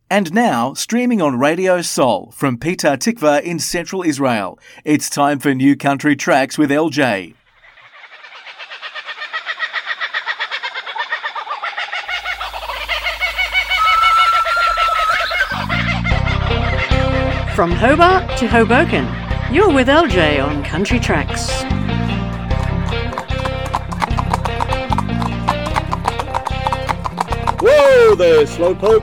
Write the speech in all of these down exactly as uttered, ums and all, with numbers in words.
And now, streaming on Radio Sol from Petah Tikva in central Israel, it's time for New Country Tracks with L J. From Hobart to Hoboken, you're with L J on Country Tracks. Whoa there, Slowpoke!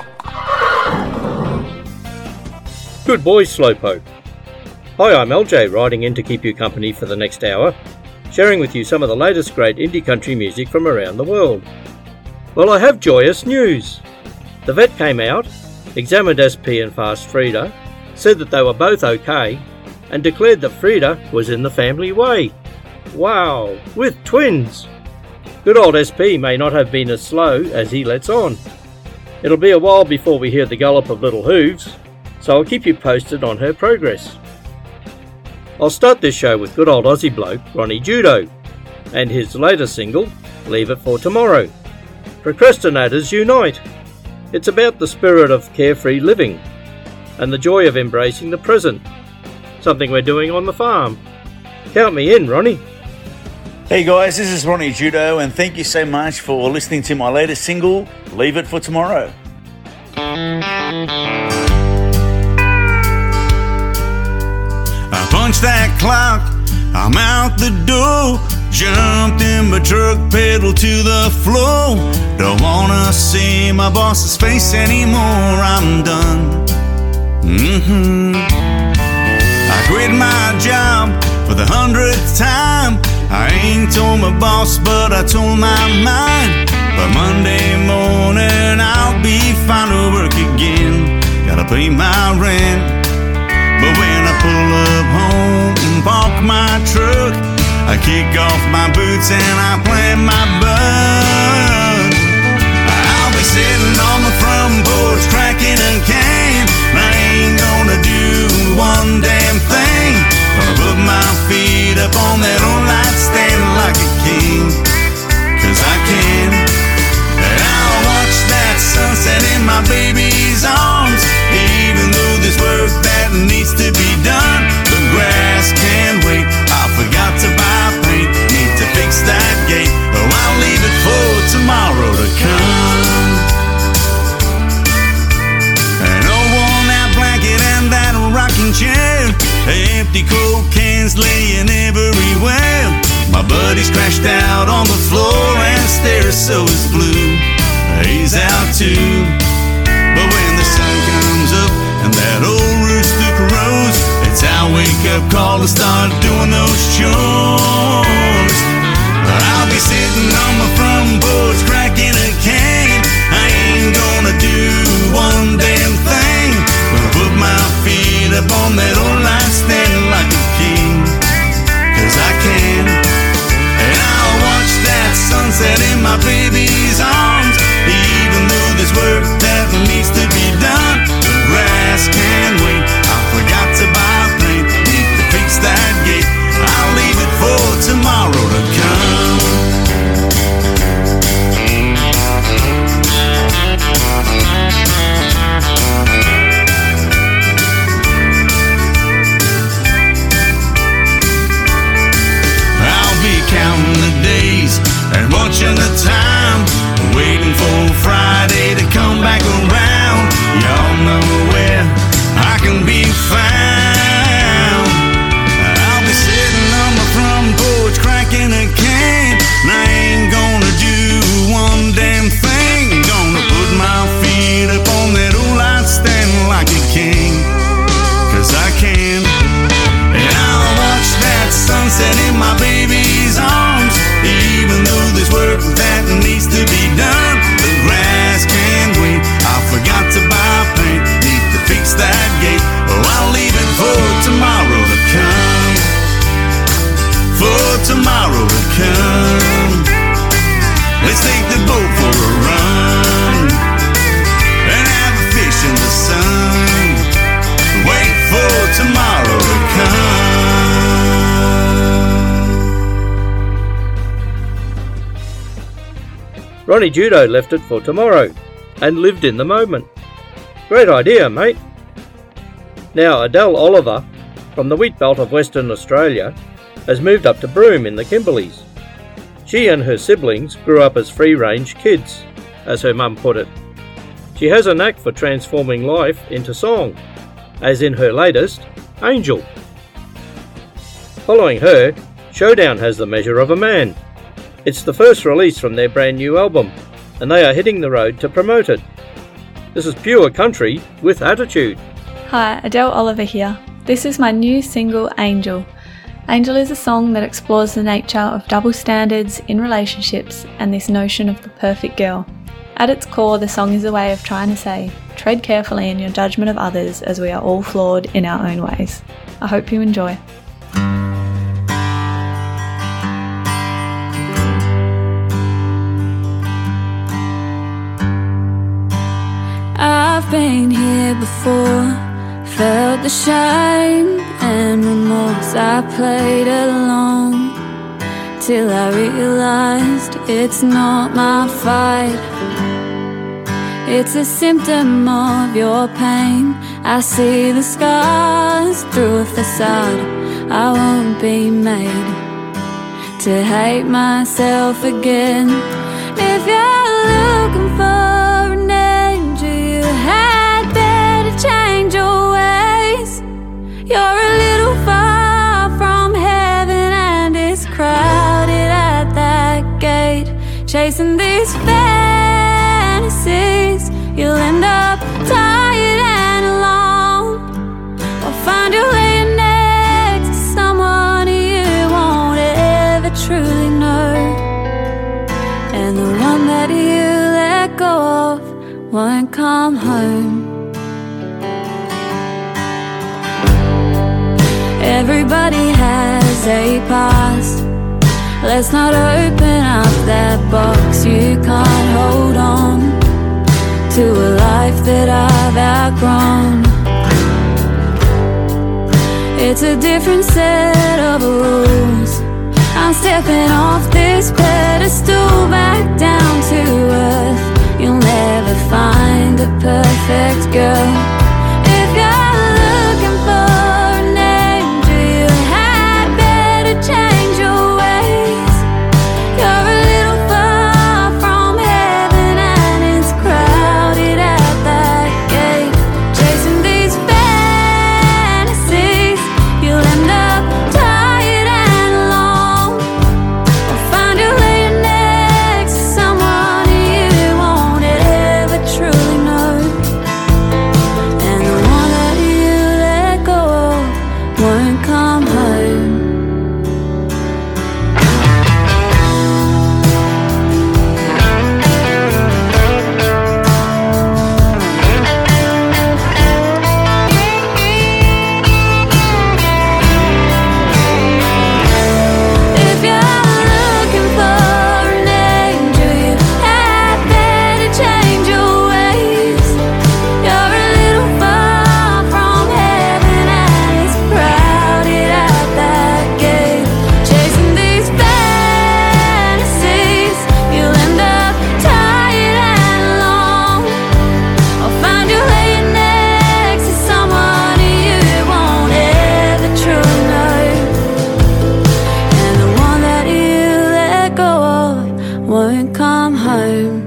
Good boy, Slowpoke. Hi, I'm L J, riding in to keep you company for the next hour, sharing with you some of the latest great indie country music from around the world. Well, I have joyous news. The vet came out, examined S P and Fast Frida, said that they were both okay, and declared that Frida was in the family way. Wow, with twins! Good old S P may not have been as slow as he lets on. It'll be a while before we hear the gallop of little hooves, so I'll keep you posted on her progress. I'll start this show with good old Aussie bloke Ronnie Judo, and his latest single, Leave It For Tomorrow. Procrastinators unite! It's about the spirit of carefree living, and the joy of embracing the present, something we're doing on the farm. Count me in, Ronnie. Hey guys, this is Ronnie Judo, and thank you so much for listening to my latest single, Leave It For Tomorrow. I punched that clock, I'm out the door, jumped in my truck, pedal to the floor. Don't wanna see my boss's face anymore, I'm done. Mm-hmm. I quit my job for the hundredth time. I ain't told my boss, but I told my mind. By Monday morning I'll be fine to work again. Gotta pay my rent. But when I pull up home and park my truck, I kick off my boots and I plant my bud. I'll be sitting on the front porch cracking a can. I ain't gonna do one damn thing. Gonna put my feet up on that old light stand like a king, cause I can. And I'll watch that sunset in my baby's arms. Even though there's work that needs to be done, the grass can wait. I forgot to buy paint, need to fix that gate. Oh, I'll leave it for tomorrow to come. An old worn-out blanket and that rocking chair, empty Coke cans laying everywhere. My buddy's crashed out on the floor and stairs, so is Blue. He's out too. But when the sun comes up and that old rooster crows, it's our wake-up call to start doing those chores. I'll be sitting on my front porch cracking a can. I ain't gonna do one damn thing. Gonna put my feet up on that old light stand like a king, cause I can. And I'll watch that sunset in my baby's arms. Even though there's work that needs to be done, the grass can wait. I forgot to buy paint, need to fix that gate. I'll leave it for tomorrow to come. I'll be counting the days and watching the time, waiting for Friday to come back around. Y'all know where I can be found. I'll be sitting on my front porch cracking a can. And I ain't gonna do one damn thing. Gonna put my feet up on that old light stand like a king, cause I can. And I'll watch that sunset in my baby's arms. Even though there's work that needs to be done, the grass can wait. I forgot to buy paint, need to fix that gate. Oh, I'll leave it for tomorrow to come. For tomorrow to come. Let's take the boat for a run and have a fish in the sun. Wait for tomorrow to come. Ronnie Judo left it for tomorrow and lived in the moment. Great idea, mate. Now, Adele Oliver, from the wheat belt of Western Australia, has moved up to Broome in the Kimberleys. She and her siblings grew up as free-range kids, as her mum put it. She has a knack for transforming life into song, as in her latest, Angel. Following her, Showdown has the measure of a man. It's the first release from their brand new album, and they are hitting the road to promote it. This is pure country with attitude. Hi, Adele Oliver here. This is my new single, Angel. Angel is a song that explores the nature of double standards in relationships and this notion of the perfect girl. At its core, the song is a way of trying to say, tread carefully in your judgment of others as we are all flawed in our own ways. I hope you enjoy. I've been here before, felt the shame and remorse. I played along till I realized it's not my fight. It's a symptom of your pain. I see the scars through a facade. I won't be made to hate myself again. If you're looking for an angel, you had better change your ways. You're a little far from heaven and it's crowded at that gate. Chasing these fantasies, you'll end up tired and alone, or find your way next to someone you won't ever truly know. And the one that you let go of won't come home. Everybody has a past. Let's not open up that box. You can't hold on to a life that I've outgrown. It's a different set of rules. I'm stepping off this pedestal back down to earth. You'll never find a perfect girl. If you're looking for an angel, you had better change your ways. You're a little far from heaven and it's crowded at that gate. Chasing these fantasies, you'll end up tired and alone, or find your way next to someone you won't ever truly know. And the one that you let go of won't come home. If you're looking for an angel, you had better change your ways. You're a little far from heaven and it's crowded at that gate. Chasing these fantasies, you'll end up tired and alone, or find your way next to someone you won't ever truly know. And the one that you let go of won't come home.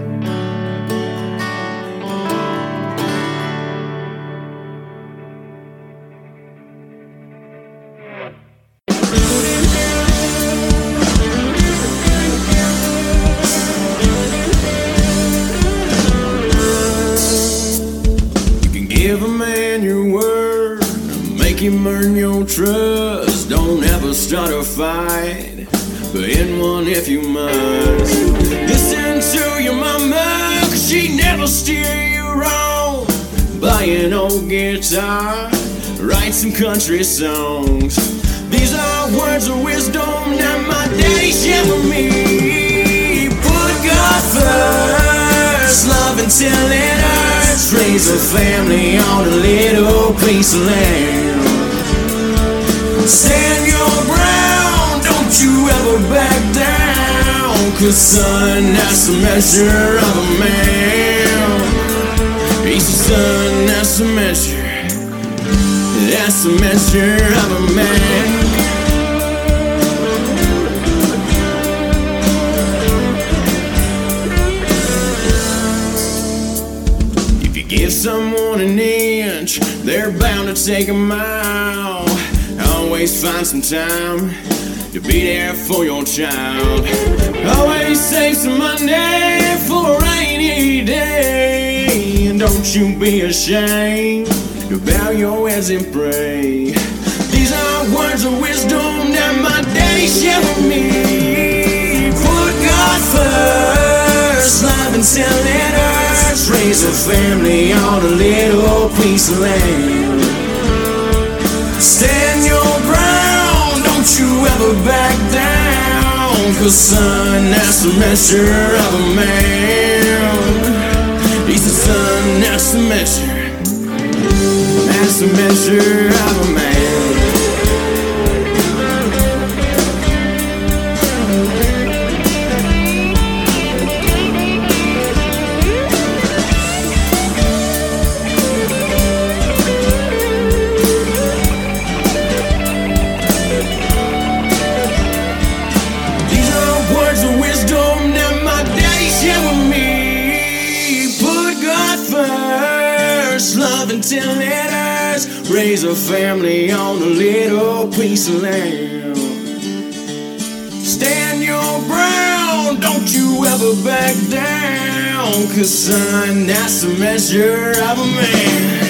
You can give a man your word, make him earn your trust. Don't ever start a fight, but end one if you must. Listen to your mama, cause she never steer you wrong. Buy an old guitar, write some country songs. These are words of wisdom that my daddy shared with me. Put God first, love until it hurts. Raise a family on a little piece of land. Stand your ground, don't you ever back down, cause son, that's the measure of a man. He's son, that's the measure. That's the measure of a man. If you give someone an inch, they're bound to take a mile. Always find some time to be there for your child. Always save some money for a rainy day. And don't you be ashamed to bow your heads and pray. These are words of wisdom that my daddy shared with me. Put God first, love until it hurts. Raise a family on a little piece of land. Stand your ground, don't you ever back down. Cause son, that's the measure of a man. He's the son, that's the measure. That's the measure of a man. These are words of wisdom that my daddy shared with me. Put God first, love until it hurts. Raise a family on a little piece of land. Stand your ground, don't you ever back down. Cause son, that's the measure of a man.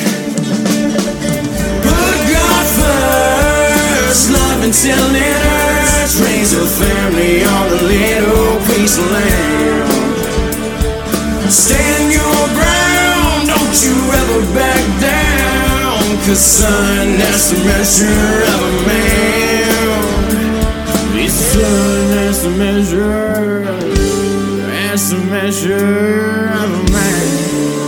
Put God first, love until it hurts. Raise a family on a little piece of land. Stand your ground, don't you ever back down. Cause son, that's the measure of a man. It's son, that's the measure. That's the measure of a man.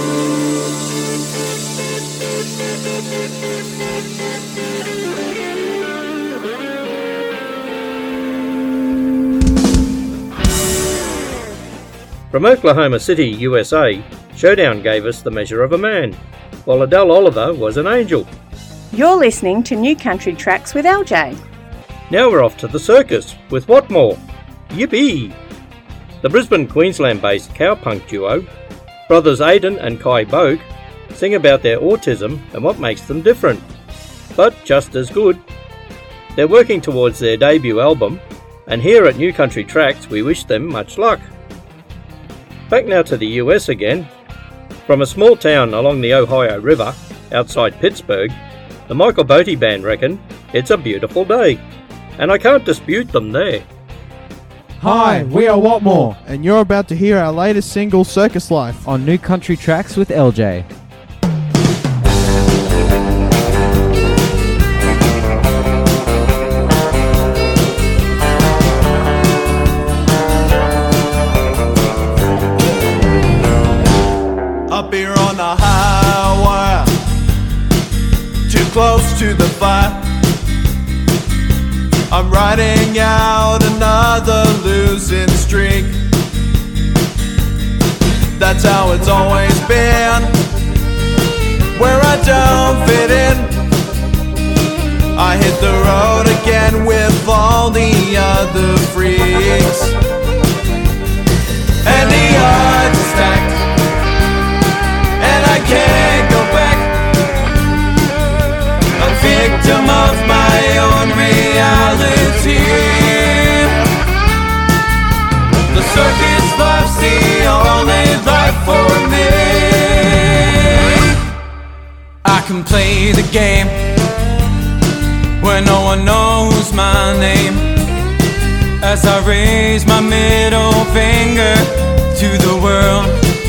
From Oklahoma City, U S A, Showdown gave us The Measure of a Man, while Adele Oliver was an angel. You're listening to New Country Tracks with L J. Now we're off to the circus with Whatmore. Yippee! The Brisbane, Queensland-based cowpunk duo, brothers Aidan and Kai Bogue, sing about their autism and what makes them different, but just as good. They're working towards their debut album, and here at New Country Tracks we wish them much luck. Back now to the U S again. From a small town along the Ohio River, outside Pittsburgh, the Michael Botti Band reckon it's a beautiful day, and I can't dispute them there. Hi, we are Whatmore, and you're about to hear our latest single, Circus Life, on New Country Tracks with L J. Up here on the highway, too close to the fire. I'm riding out another losing streak. That's how it's always been, where I don't fit in. I hit the road again with all the other freaks, and the odds are stacked, and I can't go back. A victim of my own reality. The circus life's the only life for me. I can play the game where no one knows my name, as I raise my middle finger to the world.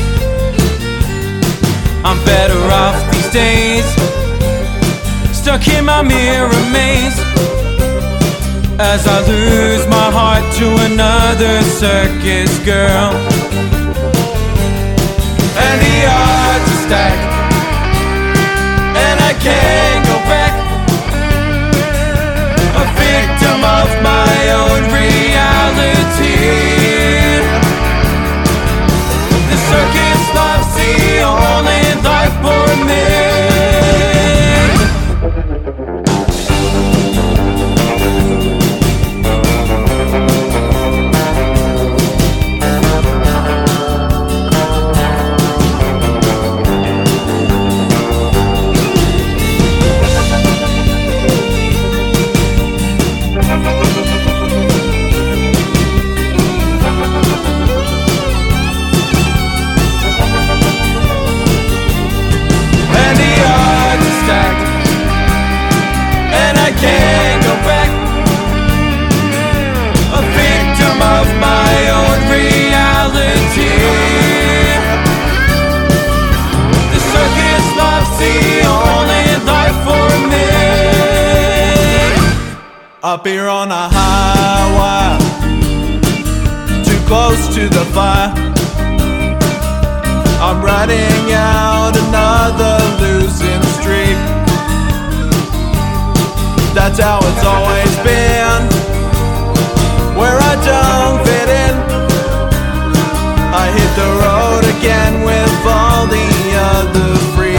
I'm better off these days, stuck in my mirror maze, as I lose my heart to another circus girl. And the odds are stacked, and I can't go back. A victim of my own reality. The circus life's the only life for me. Up here on a highway, too close to the fire. I'm riding out another losing streak. That's how it's always been, where I don't fit in. I hit the road again with all the other freaks.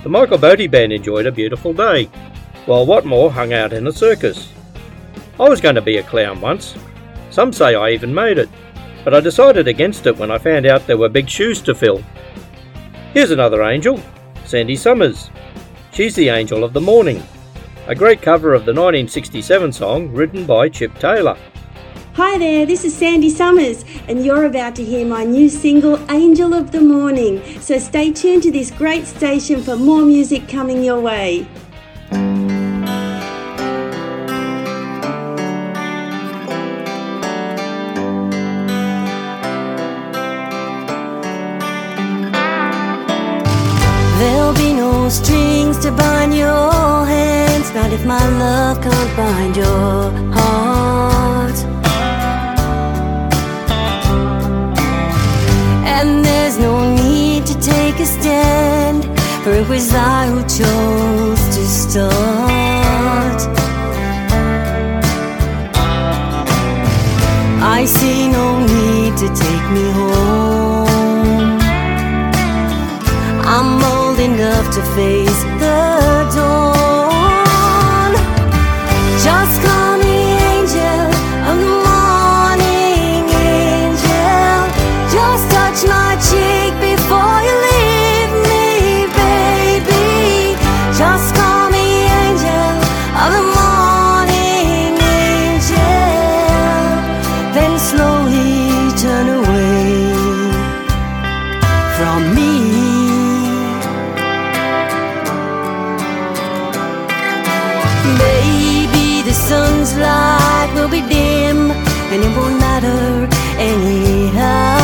The Michael Botie Band enjoyed a beautiful day, while Watmore hung out in a circus. I was going to be a clown once. Some say I even made it, but I decided against it when I found out there were big shoes to fill. Here's another angel, Sandy Summers. She's the angel of the morning, a great cover of the nineteen sixty-seven song written by Chip Taylor. Hi there, this is Sandy Summers, and you're about to hear my new single, Angel of the Morning. So stay tuned to this great station for more music coming your way. There'll be no strings to bind your hands, not if my love can't bind your heart. And there's no need to take a stand, for it was I who chose to start. I see no need to take me home. I'm old enough to face the dawn. Just call me angel of the morning, angel. Just touch my cheek before you leave me, baby. Just call me angel of the morning, angel. Then slowly turn away from me. Baby, the sun's light will be dim, and it won't matter anyhow.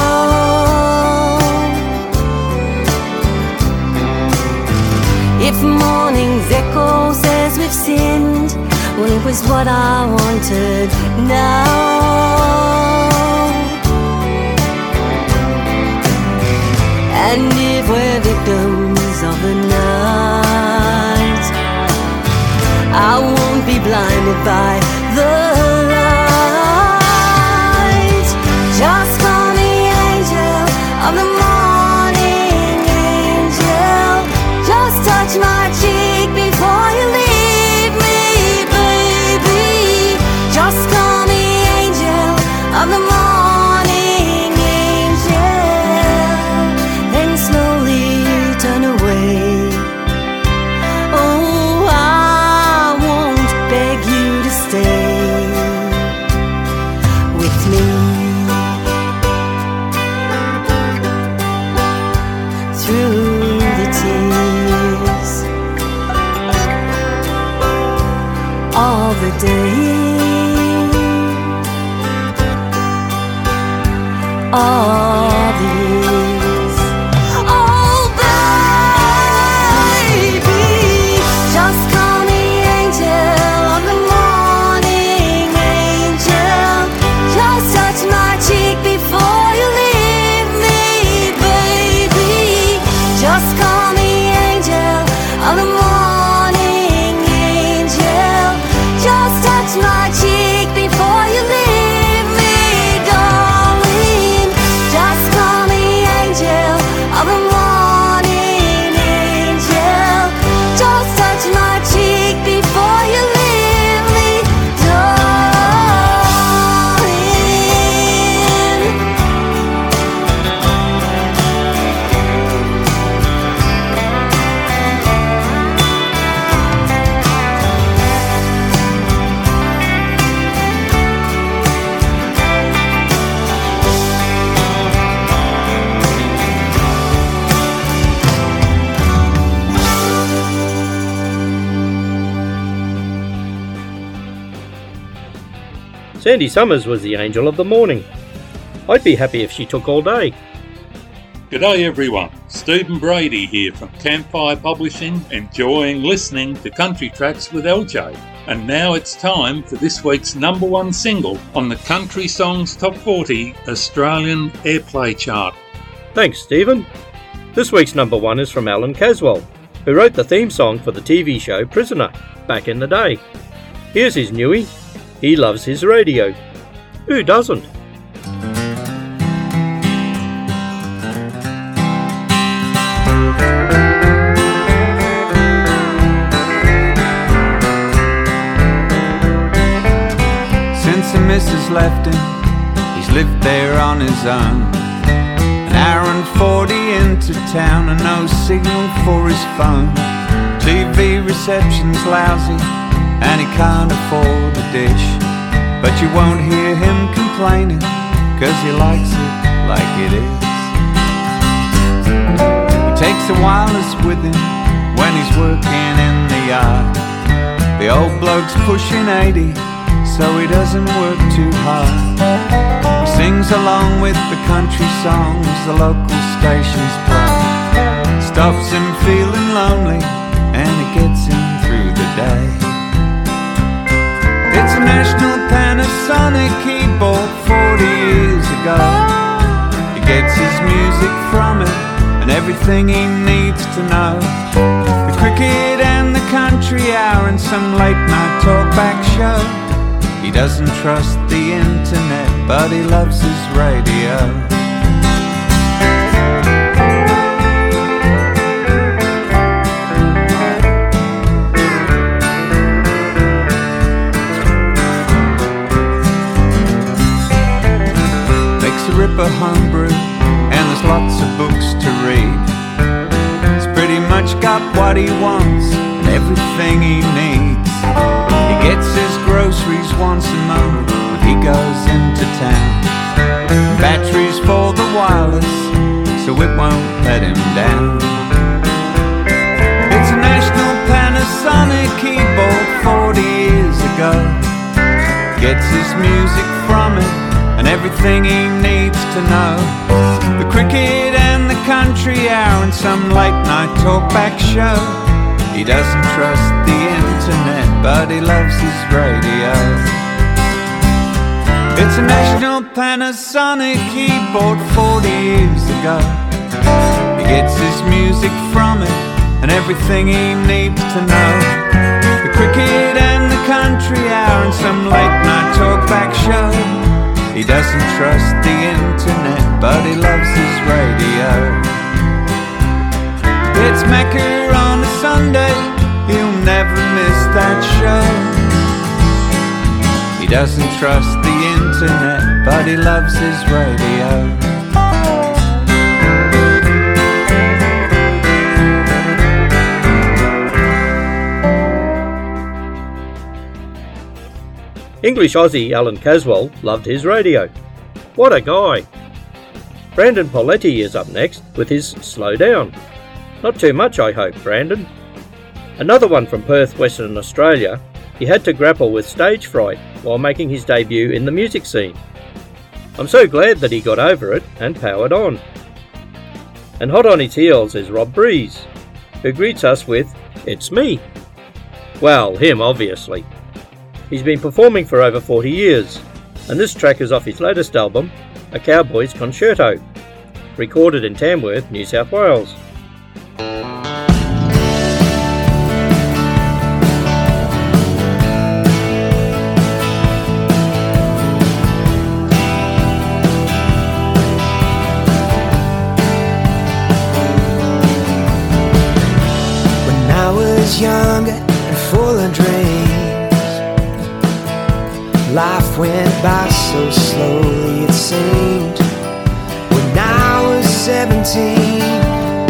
If morning's echo says we've sinned, well, it was what I wanted now. And if we're victims of the night, I won't be blinded by the light. Just call me angel of the morning, angel. Just touch my cheek before you leave me, baby. Just call me angel of the morning, angel. Then slowly turn away. Oh, I won't beg you to stay with me through the tears all the day, all the years. Oh, baby, just call me angel of the morning, angel. Just touch my cheek before you leave me, baby. Just call me angel of the morning, angel. Just touch my cheek before you leave me, darling. Just call me angel of the morning, angel. Just touch my cheek before you leave me, darling. Sandy Summers was the angel of the morning. I'd be happy if she took all day. G'day everyone, Stephen Brady here from Campfire Publishing, enjoying listening to Country Tracks with L J. And now it's time for this week's number one single on the Country Songs Top forty Australian Airplay Chart. Thanks, Stephen. This week's number one is from Alan Caswell, who wrote the theme song for the T V show Prisoner back in the day. Here's his newie, He Loves His Radio. Who doesn't? missus left him, he's lived there on his own. An hour and forty into town and no signal for his phone. T V reception's lousy and he can't afford a dish, but you won't hear him complaining, cause he likes it like it is. He takes a wireless with him when he's working in the yard. The old bloke's pushing eighty, so he doesn't work too hard. He sings along with the country songs the local stations play. Stops him feeling lonely and it gets him through the day. It's a National Panasonic he bought forty years ago. He gets his music from it and everything he needs to know. The cricket and the country hour and some late night talkback show. He doesn't trust the internet, but he loves his radio. Makes a ripper homebrew, and there's lots of books to read. He's pretty much got what he wants and everything he needs. He gets his groceries once a month when he goes into town. Batteries for the wireless, so it won't let him down. It's a National Panasonic he bought forty years ago. Gets his music from it and everything he needs to know. The cricket and the country hour and some late night talkback show. He doesn't trust the internet, but he loves his radio. It's a National Panasonic he bought forty years ago. He gets his music from it and everything he needs to know. The cricket and the country hour and some late night talkback show. He doesn't trust the internet, but he loves his radio. It's Macca on a Sunday, he'll never miss that show. He doesn't trust the internet, but he loves his radio. English Aussie Alan Caswell loved his radio. What a guy! Brandon Poletti is up next with his Slow Down. Not too much, I hope, Brandon. Another one from Perth, Western Australia. He had to grapple with stage fright while making his debut in the music scene. I'm so glad that he got over it and powered on. And hot on his heels is Rob Breeze, who greets us with, "It's me." Well, him obviously. He's been performing for over forty years, and this track is off his latest album, A Cowboy's Concerto, recorded in Tamworth, New South Wales. Younger and full of dreams, life went by so slowly it seemed. When I was seventeen,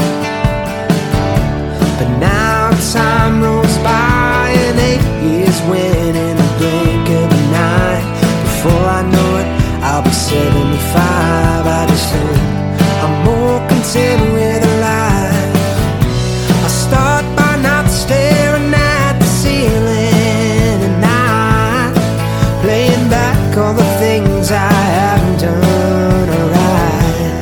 but now time rolls by and eight years went in a blink of an eye. Before I know it, I'll be seventy-five. I just hope I'm more content with life. I start by not staring at the ceiling and not playing back all the things I haven't done alright.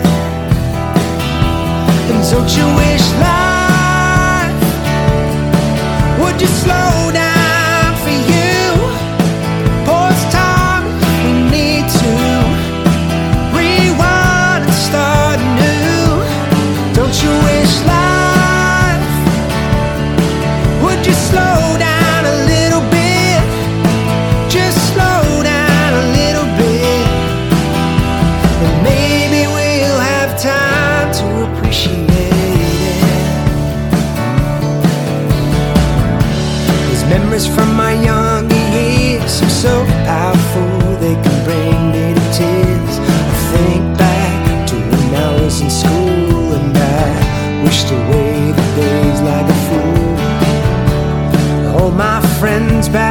And don't you wish life would just slow down for you? Pause time, we need to rewind and start anew. Don't you wish life just slow down a little bit, just slow down a little bit, and maybe we'll have time to appreciate it. These memories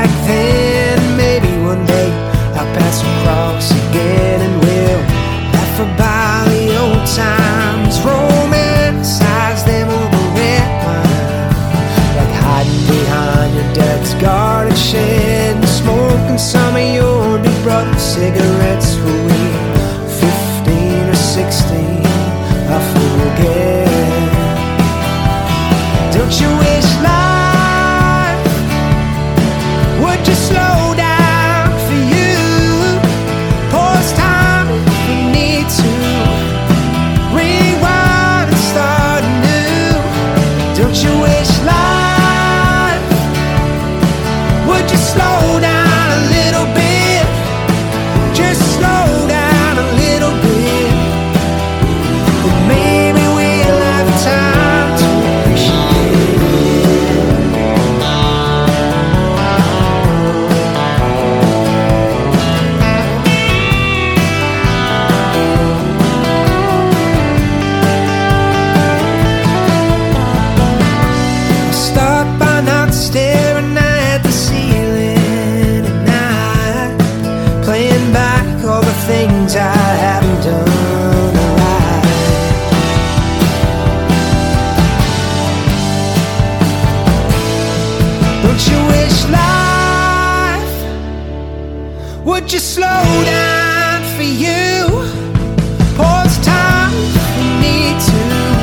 back then. Maybe one day I'll pass across again and we'll laugh about the old times, romanticize them over red wine, like hiding behind your dad's garden shed and smoking some of your big brother's cigarettes when we were fifteen or sixteen. I forget. Don't you wish life would just slow down for you? Pause time if we need to, rewind and start anew. Don't you wish life would just slow down a little bit? Just slow down a little bit. Then maybe we'll have time to appreciate it. Start by not staring at the ceiling at night, playing back all the things I haven't done right. Don't you wish life would just slow down for you? Pause time if we need to,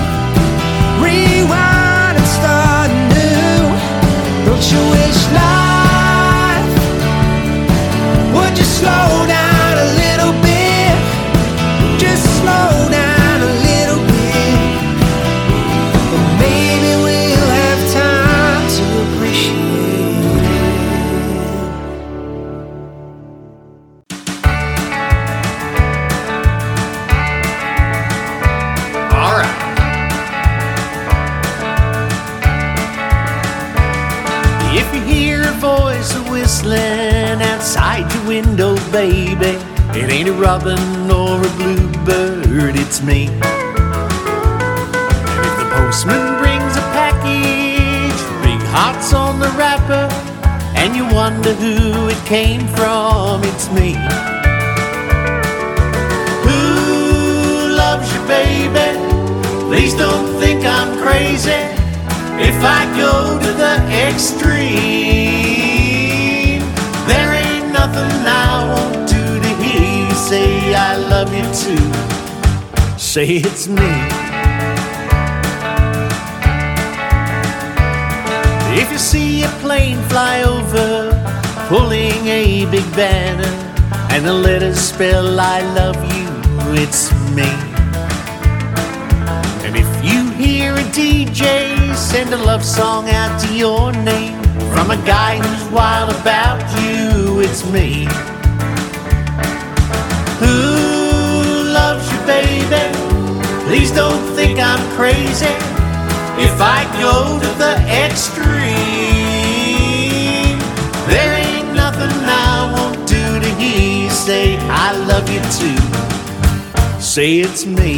rewind and start anew. Don't you wish life would just slow down a little bit? Just slow down a little bit. And maybe we'll have time to appreciate it. All right. If you hear a voice whistling outside your window, baby, it ain't a robin or a bluebird, it's me. And if the postman brings a package, big hearts on the wrapper, and you wonder who it came from, it's me. Who loves you, baby? Please don't think I'm crazy if I go to the extreme. There ain't nothing I won't do to hear you say I love you too. Say it's me. If you see a plane fly over, pulling a big banner, and the letters spell I love you, it's me. And if you hear a D J send a love song out to your name from a guy who's wild about you, it's me. Who loves you, baby? Please don't think I'm crazy if I go to the extreme. There ain't nothing I won't do to hear you say I love you too. Say it's me.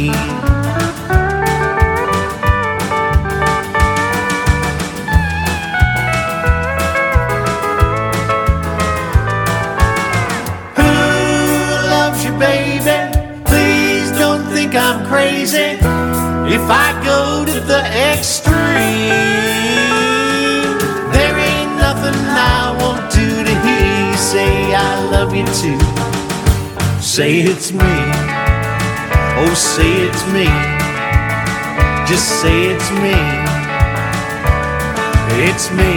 Baby, please don't think I'm crazy if I go to the extreme. There ain't nothing I won't do to hear you say I love you too. Say it's me. Oh, say it's me. Just say it's me. It's me.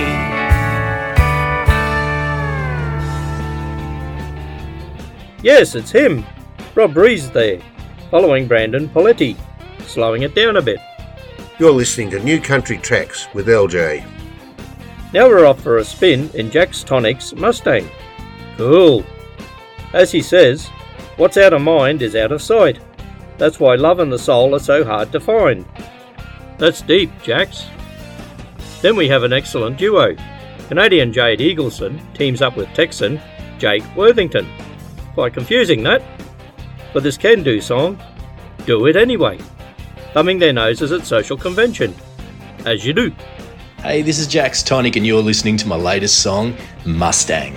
Yes, it's him. Rob Rees there, following Brandon Poletti, slowing it down a bit. You're listening to New Country Tracks with L J. Now we're off for a spin in Jack's Tonic's Mustang. Cool. As he says, what's out of mind is out of sight. That's why love and the soul are so hard to find. That's deep, Jax. Then we have an excellent duo. Canadian Jade Eagleson teams up with Texan Jake Worthington. Quite confusing, that? For this can-do song, Do It Anyway, thumbing their noses at social convention, as you do. Hey, this is Jax Tonic and you're listening to my latest song, Mustang.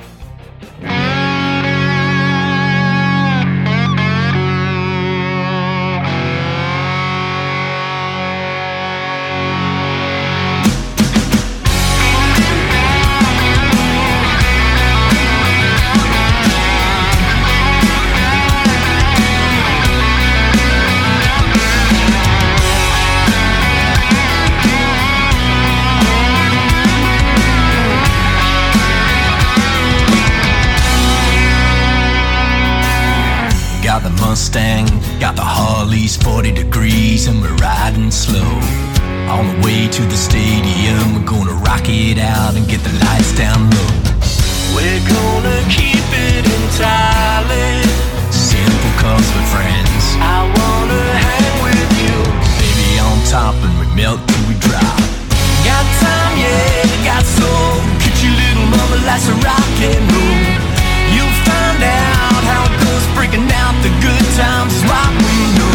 Got the Mustang, got the Harleys, forty degrees, and we're riding slow. On the way to the stadium, we're gonna rock it out and get the lights down low. We're gonna keep it entirely simple cause we're friends. I wanna hang with you, baby, on top, and we melt till we drop. Got time, yeah, got soul. Get your little mama likes to rock and roll. You'll find out how it goes, breaking out the good times is what we know.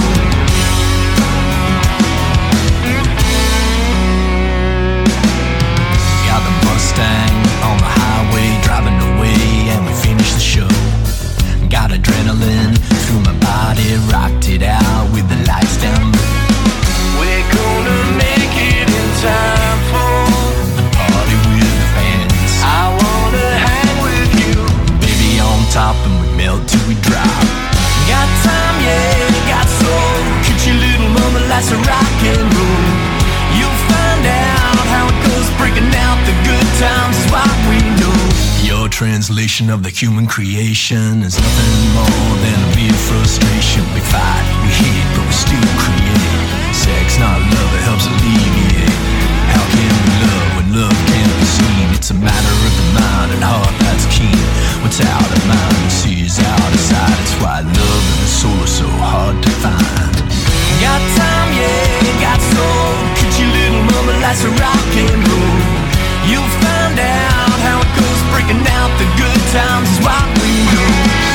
Got the Mustang on the highway, driving away, and we finish the show. Got adrenaline through my body, rocked it out with the lights down low. We're gonna make it in time for the party with the fans. I wanna hang with you, baby, on top, and we melt till we drop. Got time, yeah, got soul. Get your little mama likes to rock and roll. You'll find out how it goes, breaking out the good times is what we know. Your translation of the human creation is nothing more than a mere frustration. We fight, we hate, but we still create. Sex, not love, it helps alleviate. How can we love when love can't be seen? It's a matter of the mind and heart that's keen. What's out of mind, we see is out of sight. It's why love and the soul are so hard to find. Got time, yeah, got soul. Get your little mama likes to rock and roll. You'll find out how it goes, breaking out the good times is what we know.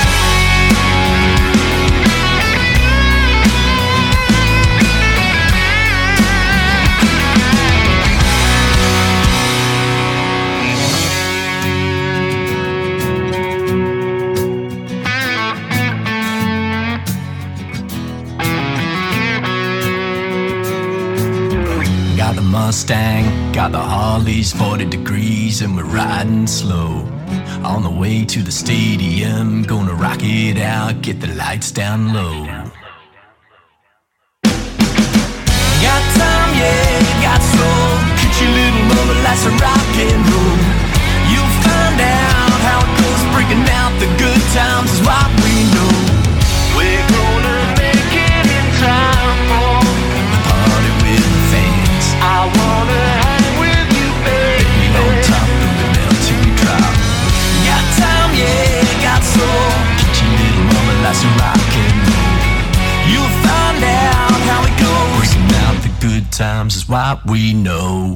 Got the Mustang, got the Harleys, forty degrees, and we're riding slow. On the way to the stadium, gonna rock it out, get the lights down low. Got time, yeah, got soul. Get your little mama likes to rock and roll. You'll find out how it goes, breaking out the good times is what we know. We're gonna make it in time for the party with the fans. I wanna hang with you, baby. Baby, on top of the melt till we drop. Got time, yeah, got soul. Get your little mama likes to rock and roll. You'll find out how it goes. Breaking out the good times is what we know.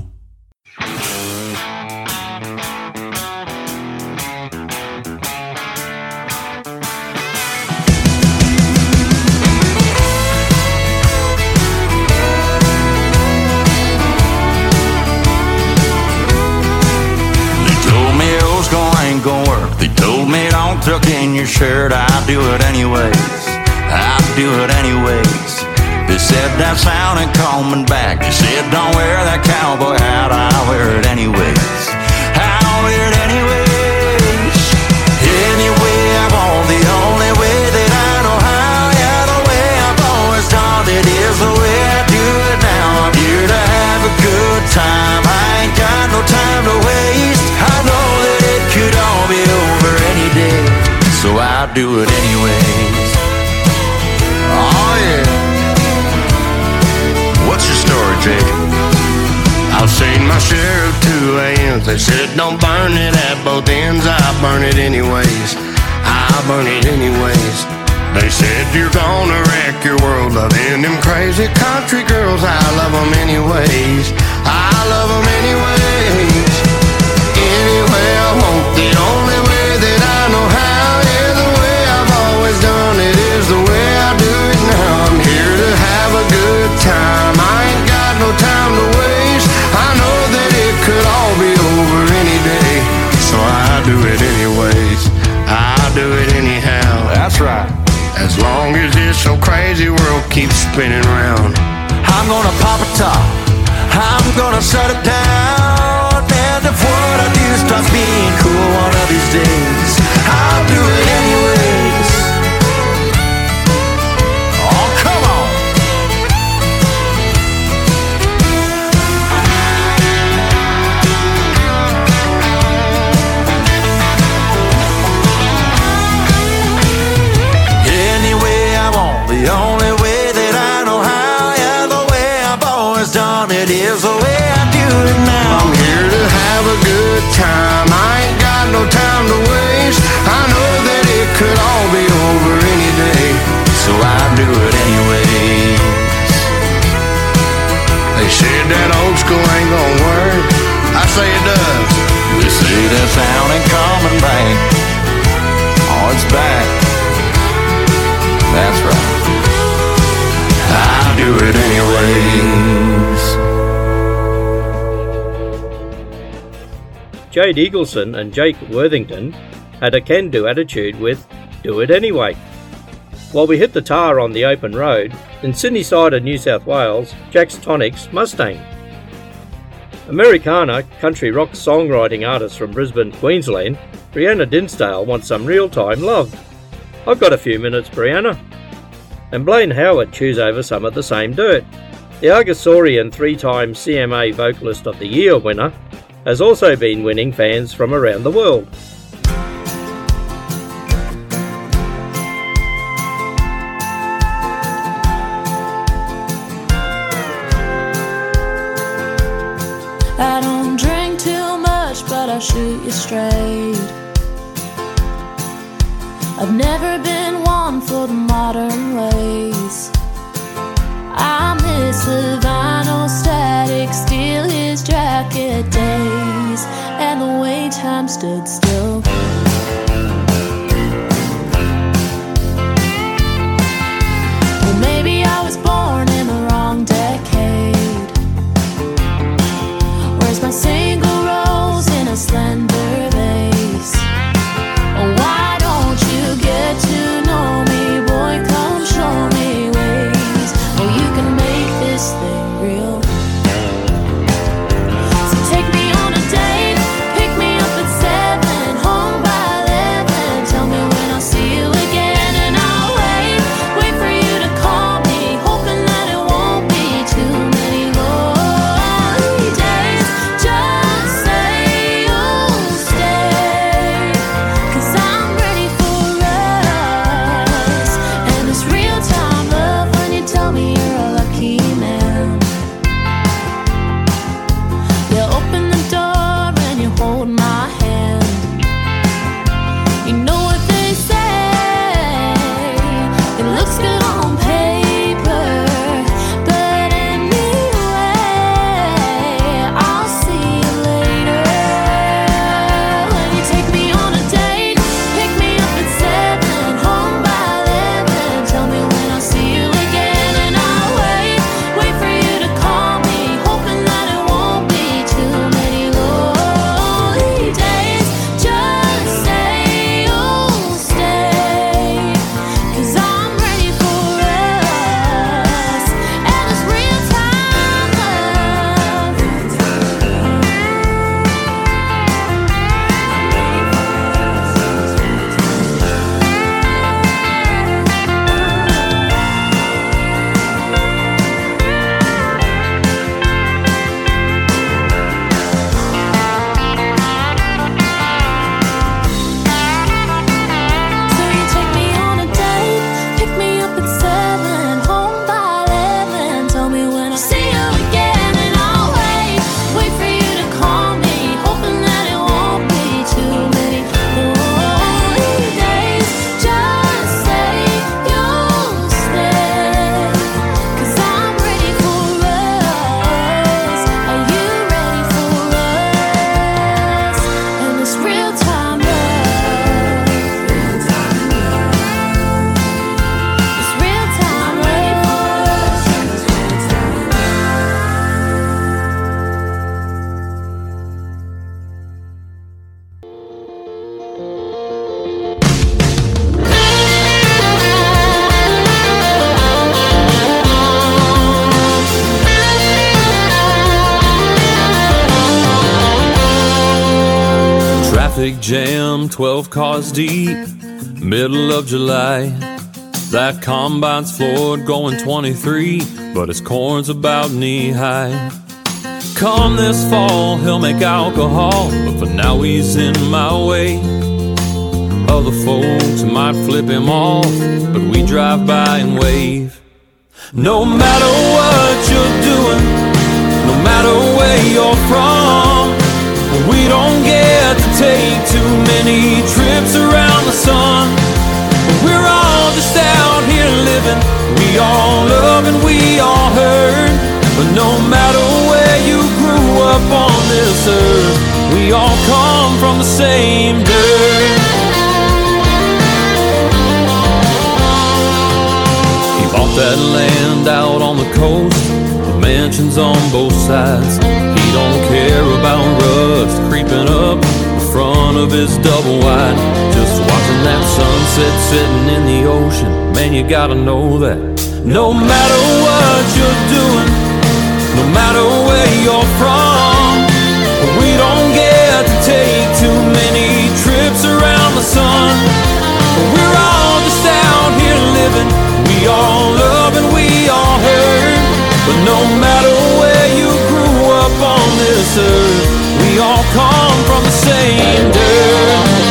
Ain't gonna work. They told me don't tuck in your shirt. I'd do it anyways. I'd do it anyways. They said that sounded coming back. They said don't wear that cowboy hat. I wear it anyways. I wear it anyways. Anyway, I want the only way that I know how. Yeah, the way I've always done it is the way I do it now. I'm here to have a good time. I ain't got no time to waste. I know that it could all be over any day, so I'll do it anyways. Oh yeah. What's your story, Jake? I've seen my share of two A Ms. They said don't burn it at both ends. I burn it anyways. I burn it anyways. They said you're gonna wreck your world loving them crazy country girls. I love them anyways. I love them anyways. Anyway, I want the only way that I know how. Yeah, the way I've always done it is the way I do it now. I'm here to have a good time. I ain't got no time to waste. I know that it could crazy world keeps spinning round. I'm gonna pop a top, I'm gonna shut it down. And if what I do starts being cool one of these days, I'll do it anyways. Oh, come on. Any way I want, the only way that I know how. Yeah, the way I've always done it is the way I do it now. I'm here to have a good time, I ain't got no time to waste. I know that it could all be over any day, so I do it anyways. They said that old school ain't gonna work, I say it does. They say that sound ain't coming back. Oh, it's back. That's right. I do it anyways. Jade Eagleson and Jake Worthington had a can-do attitude with Do It Anyway. While we hit the tar on the open road, in Sydney side of New South Wales, Jack's Tonic's Mustang. Americana country rock songwriting artist from Brisbane, Queensland, Brianna Dinsdale wants some real-time love. I've got a few minutes, Brianna. And Blaine Howard chews over some of the same dirt. The Argosaurian three-time C M A Vocalist of the Year winner has also been winning fans from around the world. I don't drink too much, but I'll shoot you straight. I've never been one for the modern ways. I miss the vinyl static, steal his jacket days, and the way time stood still. Well, maybe I was born in the wrong decade. Where's my single rose in a slender vase? Oh, why don't you get to know me, boy? Come show me ways. Oh, you can make this thing real. So take me on a date, pick me up at seven, home by Traffic jam, twelve cars deep, middle of July. That combine's floored, going twenty-three, but his corn's about knee high. Come this fall, he'll make alcohol, but for now he's in my way. Other folks might flip him off, but we drive by and wave. No matter what you're doing, no matter where you're from, we don't get to take too many trips around the sun. We're all just out here living, we all love and we all hurt. But no matter where you grew up on this earth, we all come from the same dirt. He bought that land out on the coast, the mansions on both sides. He don't care about rust creeping up the front of his double wide. Just watching that sunset sitting in the ocean, man, you gotta know that no matter what you're doing, no matter where you're from, we don't get to take too many trips around the sun. We're all just out here living, we all love and we all hurt. But no matter where you grew up on this earth, we all come from the same dirt.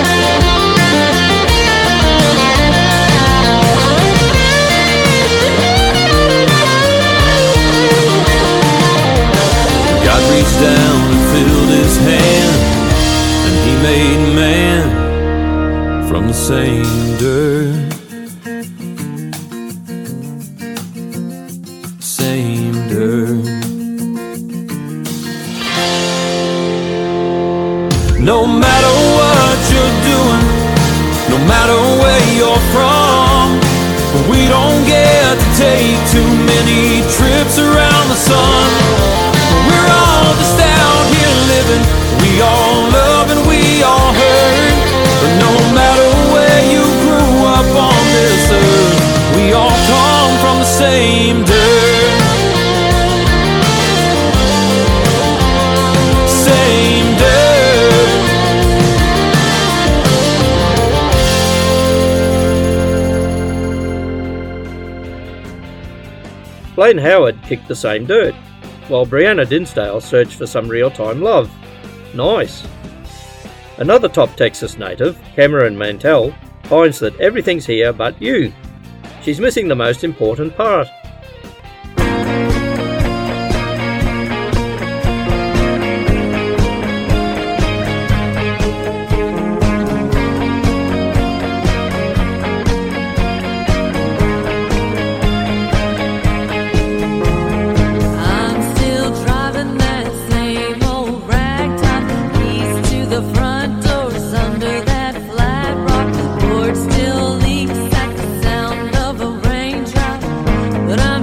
Reached down and filled his hand, and he made man from the same dirt. Same dirt. No matter what you're doing, no matter where you're from, we don't get to take too many trips around the sun. We're all just out here living, we all love and we all hurt. But no matter where you grew up on this earth, we all come from the same dirt. Same dirt. Blaine Howard kicked the same dirt, while Brianna Dinsdale searched for some real-time love. Nice. Another top Texas native, Cameron Mantell, finds that everything's here but you. She's missing the most important part. But I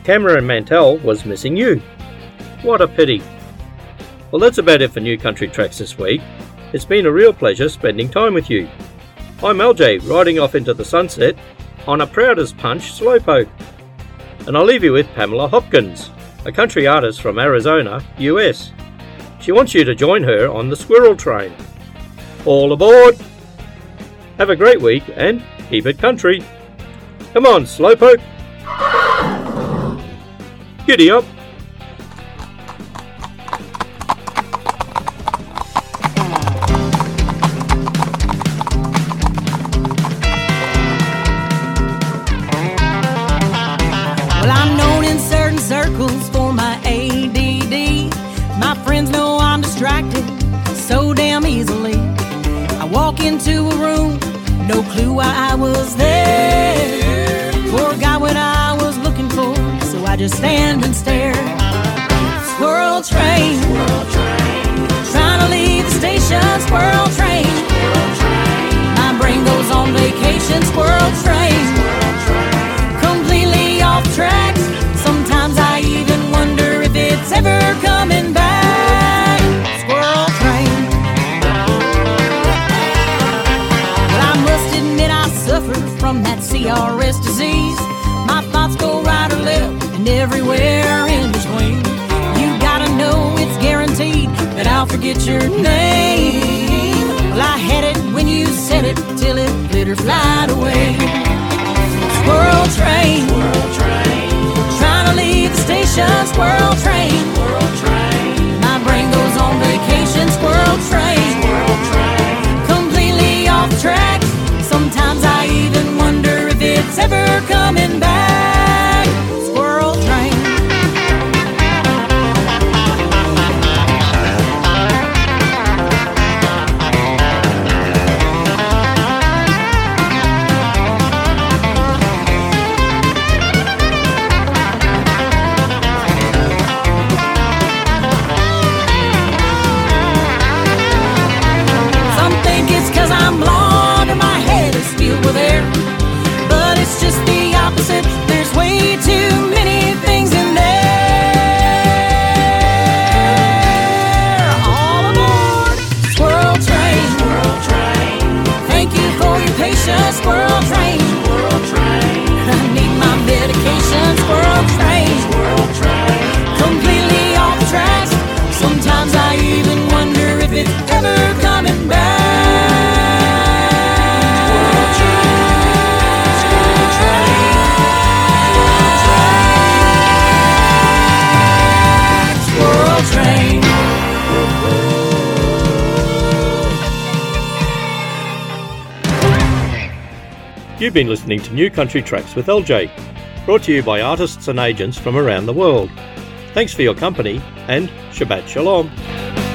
Cameron Mantell was missing you. What a pity. Well, that's about it for New Country Tracks this week. It's been a real pleasure spending time with you. I'm L J, riding off into the sunset on a proud as punch slowpoke. And I'll leave you with Pamela Hopkins, a country artist from Arizona, U S. She wants you to join her on the Squirrel Train. All aboard! Have a great week and keep it country. Come on, slowpoke. Giddy up. Well, I'm known in certain circles for my A D D. My friends know I'm distracted so damn easily. I walk into a room, no clue why I was there. Forgot what I was looking for, so I just stand and stare. Squirrel train, trying to leave the station. Squirrel train, my brain goes on vacation. Squirrel train, completely off track. Sometimes I even wonder if it's ever coming back. Squirrel train. Well, I must admit I suffer from that C R S disease. My thoughts go right or left and everywhere in between. You gotta know it's guaranteed that I'll forget your name. Well, I had it when you said it till it glitter flied away. Squirrel train, trying to leave the station. Squirrel train, my brain goes on vacation. Squirrel train, completely off track. Sometimes I even wonder if it's ever coming back. Squirrel train. Some think it's 'cause I'm blonde and my head is filled with air, but it's just the opposite. There's way too many things in there. All aboard, Squirrel Train. Squirrel Train. Thank you for your patience, Squirrel Train. Squirrel Train. I need my medication, Squirrel Train. Squirrel Train. Completely off track. Sometimes I even wonder if it's ever coming back. You've been listening to New Country Tracks with L J, brought to you by artists and agents from around the world. Thanks for your company and Shabbat Shalom.